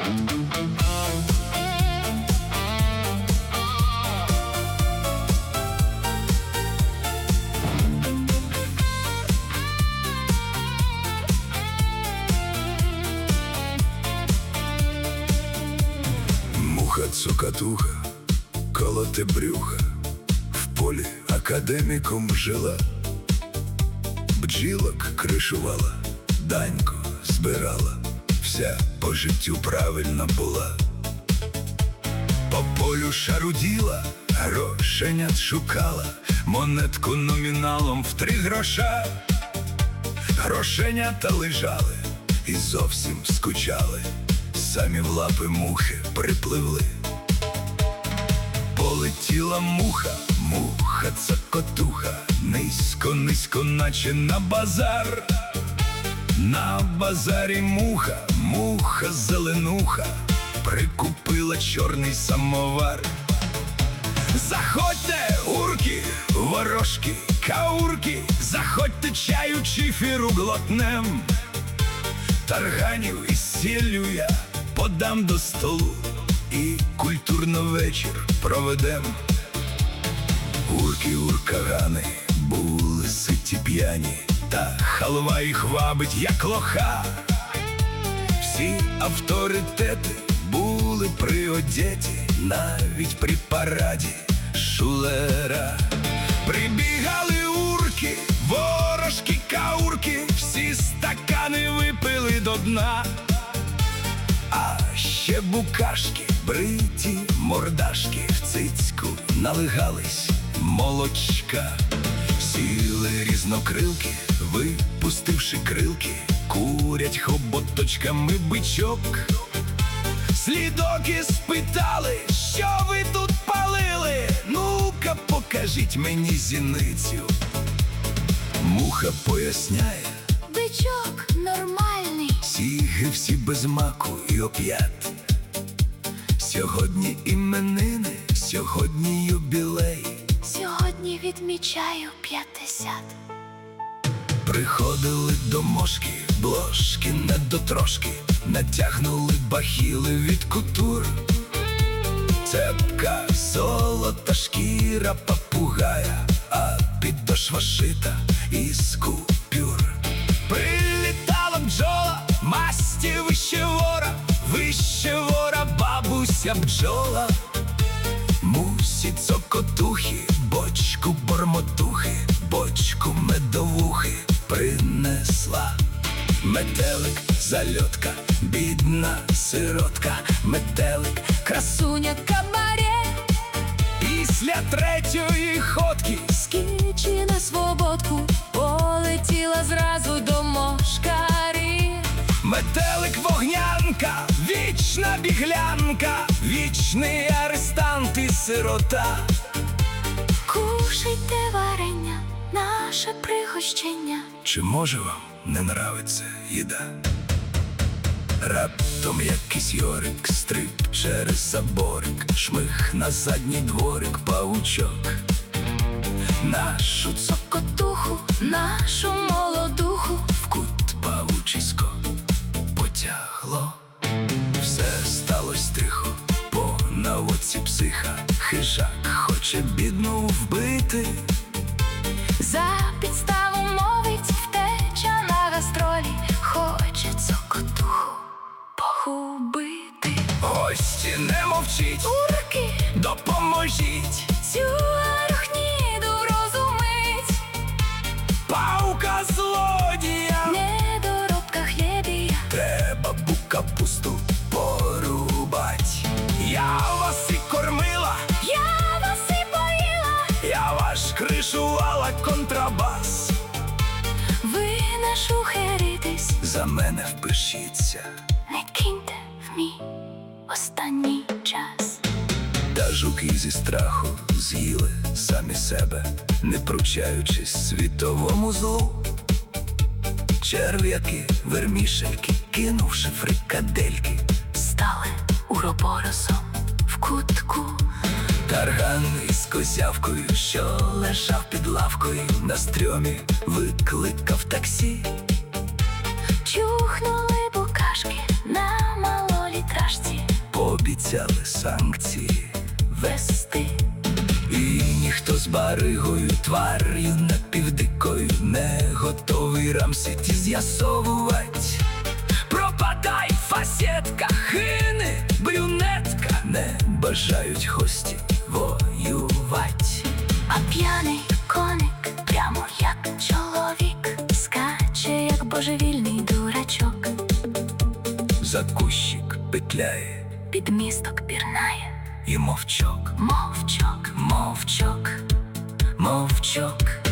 Цокотуха, колоте брюха, в полі академіком жила, бджілок кришувала, данько збирала, вся по життю правильна була. По полю шаруділа, грошенят шукала, монетку номіналом в 3 гроша. Грошенята лежали і зовсім скучали, самі в лапи мухи припливли. Полетіла муха, муха цокотуха, низько, низько, наче на базар. На базарі муха, муха зеленуха, прикупила чорний самовар. Заходьте, урки, ворожки, каурки, заходьте, чаю чифіру глотнем. Тарганів із сіллю я подам до столу і культурно вечір проведем. Урки, уркагани, були ситі п'яні, та халва їх вабить, як лоха. Всі авторитети були приодеті, навіть при параді шулера. Прибігали урки, ворожки, каурки, всі стакани випили до дна. А ще букашки, бриті мордашки, в цицьку налигались молочка. Сіли різнокрилки, випустивши крилки, курять хоботочками бичок. Слідоки спитали, що ви тут палили? Ну-ка покажіть мені зіницю. Муха поясняє: бичок нормальний. Сіги всі без маку і оп'ят. Сьогодні іменини, сьогодні юбілей. Сьогодні відмічаю 50. Приходили до мошки, блошки недотрошки, натягнули бахіли від кутур. Цепка, золота шкіра папугая, а підошва шита із купюр. Прилітала бджола, масті вище вора, бабуся бджола. Мусі цокотухи, бочку бормотухи, бочку медовухи принесла. Метелик, зальотка, бідна сиротка, метелик, Красуня кабаре. Після 3-ї ходки Скічі на свободку полетіла зразу до мошкарі. метелик, вогнянка, вічна біглянка, вічний арестант і сирота. Кушайте варення, наше пригощення. Чи може вам не нравиться їда? Раптом якийсь йорик стриб через заборик, шмих на задній дворик павучок. Нашу Цокотуху, нашу молодуху в кут павучисько потягло. Все сталось тихо, по наводці психа. Хижак хоче бідну вбити. за підставу мовить втеча на гастролі. Хоче цокотуху погубити. Гості, не мовчіть, Урки, допоможіть, цю арахніду розумить. паука злодія. Недоробка хлєбія. Треба капусту порубать. Я вас і кормила, Я вас і поїла. я ваш кришувала контрабас. Ви не шухеритесь, За мене впишіться. не киньте в мій останній час. Та жуки зі страху з'їли самі себе, не пручаючись світовому злу. Черв'яки, вермішельки, кинувши фрикадельки, Стали уроборосом в кутку. тарган із козявкою, що лежав під лавкою, на стрьомі викликав таксі. Чухнули букашки на малолітражці. обіцяли санкції вести. І ніхто з баригою, твар'ю напівдикою не готовий рамсити з'ясовувать. Пропадай, фасетка, хини, брюнетка, не бажають гості воювать. А п'яний коник, прямо як чоловік, скаче, як божевільний дурачок. За кущик петляє Під місток пірнає, і мовчок, мовчок, мовчок, мовчок.